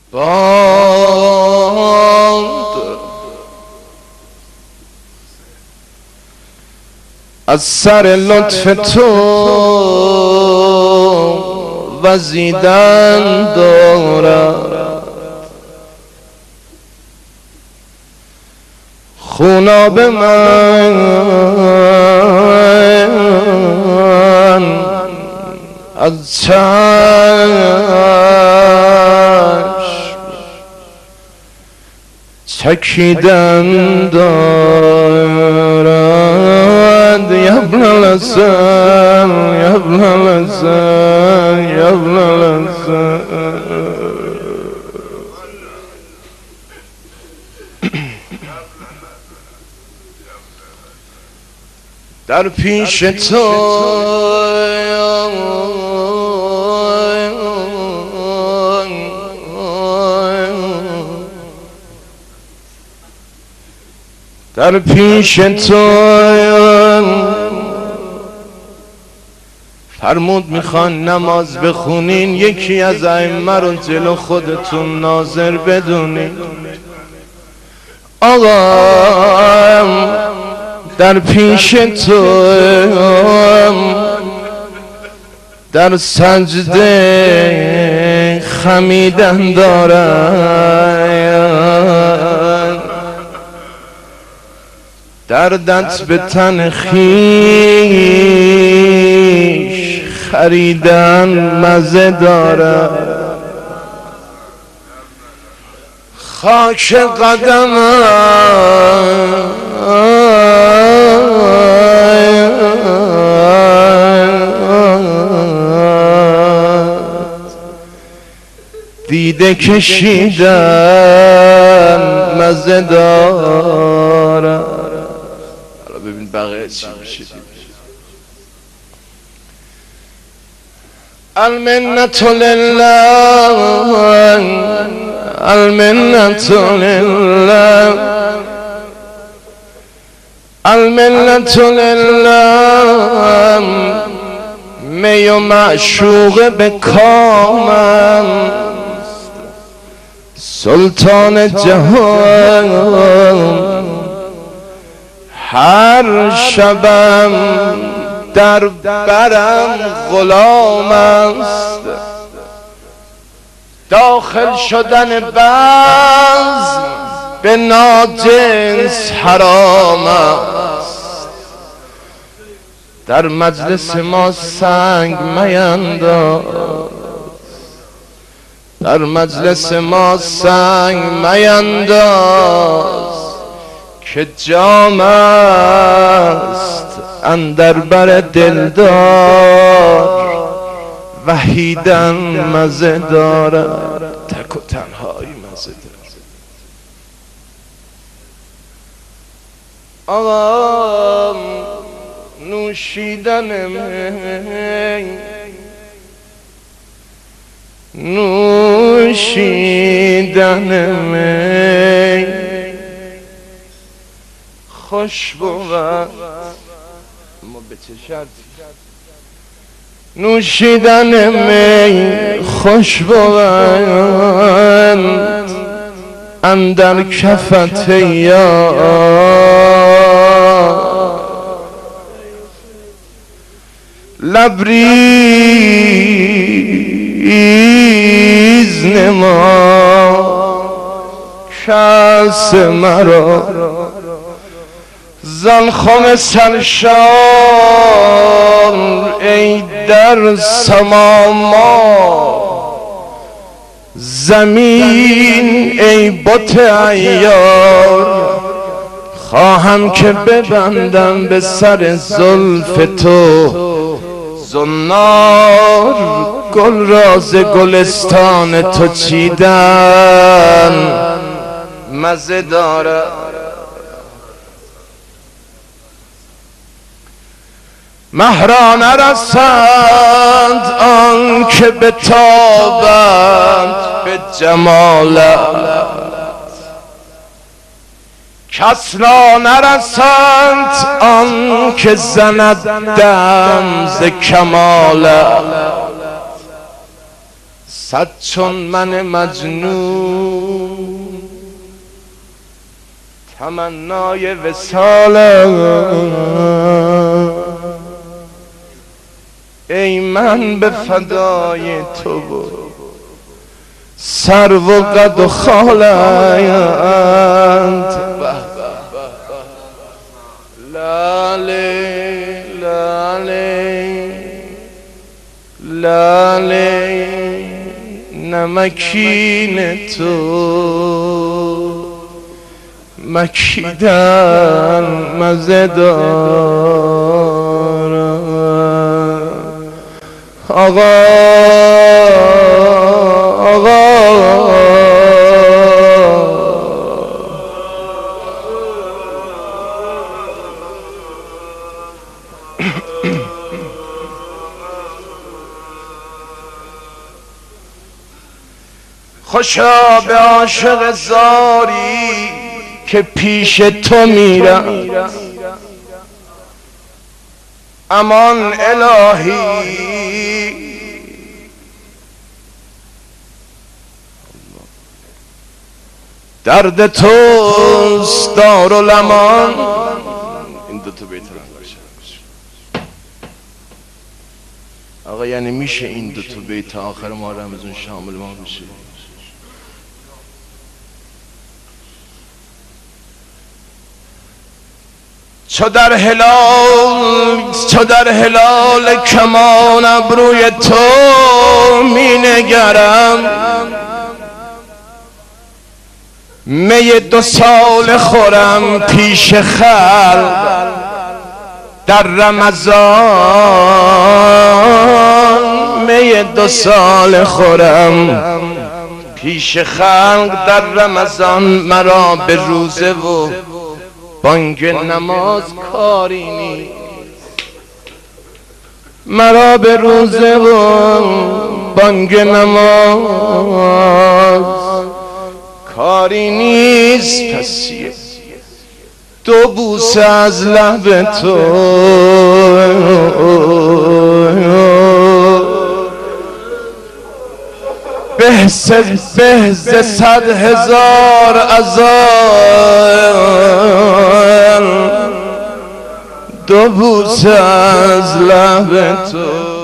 باد از سر لطف تو وزیدن دارد، خوناب من از چشم چکیدن دارد. یبن الحسن یبن الحسن یبن الحسن در پیش تو در پیش تو فرمود میخوان نماز بخونین، یکی از ائمه رو جلو خودتون ناظر بدونین. آقا در پیش تو در سجده خمیدن دارد، دردت به تن خویش خریدن مزه دارد. خاک قدمم دیده کشیدن مزه دارد. حالا ببین بقیه چی میشه. المنت لله المنت لله المنت لله می و معشوق به کامم سلطان جهان هر شبم در برم غلام است. داخل شدن بزم به ناجنس حرام است. در مجلس ما سنگ مینداز، در مجلس ما سنگ مینداز که جام است اندر بر دلدار وحیدن مزه دارد. تک و تنهایی مزه دارد. آقا نوشیدن می نوشیدن می خوش بود اما به چه شرطی؟ نوشیدن می خوش بود اندر کفت یار لبریز نما کس مرا زن خم سرشار ای در سما ما زمین ای بت عیار خواهم که ببندم به سر زلف تو زنار گل راز گلستان تو چیدن مزه داره. مهران رسند آن که بتابند به جمالت، کس را نرسند آن که زند دم ز کمالت. صد چون من مجنون تمنای وصالم، ای من به فدای تو و سرو و قد و خالت. لاله لاله لاله نمکین تو مکیدن مزه دارد. آقا آقا خوشا به عاشق زاری که پیش تو میرم، امان الهی درد توست دارالامان. این دو تا بیت رو باشه آقا، یعنی میشه این دو تا بیت آخر ما رمضان شامل ما بشه؟ چو در هلال کمان ابروی تو می نگرم، می 2 سال خورم پیش خلق در رمضان، می 2 سال خورم پیش خلق در رمضان. مرا به روزه و بانگ نماز کاری نیست، مرا به روزه و بانگ نماز کاری نیست. پسیه 2 بوسه از لب تو به ز 100,000 عذاب. 2 بوسه از لب تو